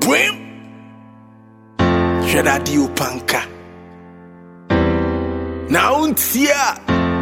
Brim Shedadi Upanka Now untia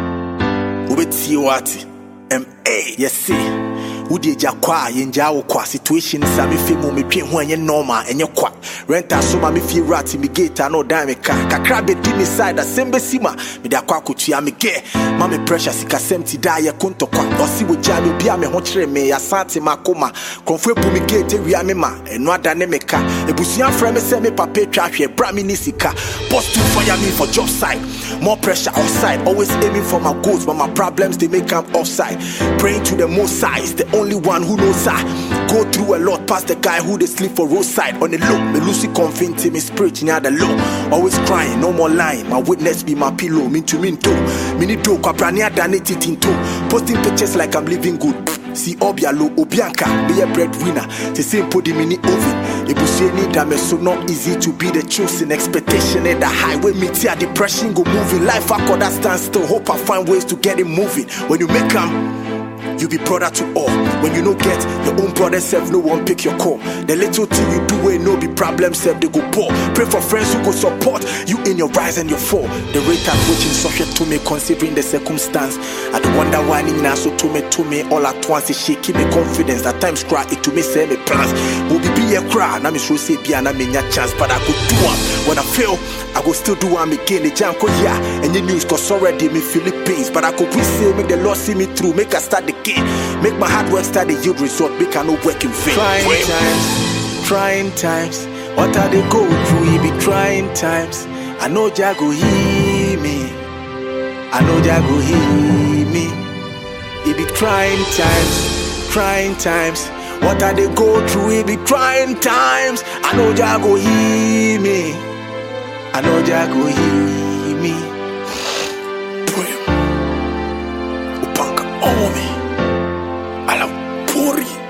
Ubeti wati yes see Udi jakwa yenja okwa situation sa me fe mu me twe ho enye normal enye kwa renta so ma me fi rat me gate no dan me ka kakra be di me side asembe sima me da kwa kotua me ge ma me pressure sika semti da ye konto kwa osi wo ja me bia me ho kire me ya sante makoma konfo epu me gate wi me ma eno ada ne me ka ebusuan fra me se me papa twa hwe bra me ni sika post to fire me for job side more pressure outside always aiming for my goals but my problems they make up offside praying to the most high is the only one who knows I go through a lot past the guy who they sleep for roadside on the low me Lucy confident in me spirit near the low always crying no more lying my witness be my pillow mean to mean too mini do kwa brania than it into posting pictures like I'm living good see obialo obianka be a breadwinner the same podi mini oven ebusie need that me so not easy to be the chosen expectation at the highway me tear depression go moving life I could stand still hope I find ways to get it moving when you make you be brother to all. When you no get your own brother self, no one pick your call. The little thing you do ain't no be problem self, they go poor. Pray for friends who go support you in your rise and your fall. The rate at which is subject to me considering the circumstance. I don't wonder why in so to me all at once is shaking me confidence. At times cry it to me say me plans. Will be a cry, now me so say be an amenya chance, but I go do one. When I fail, I go still do one again. The jam ko yeah, and the news cause already me Philippines. But I go we say make the Lord see me through, make I start the game. Make my hard work start the yield result. Make I no work in vain. Trying times. What are they go through? It be trying times. I know Jah go hear me. I know Jah go hear me. It be trying times. What are they go through? It be trying times. I know Jah go hear me. I know Jah go hear me. Pray. Upanka all me. Puri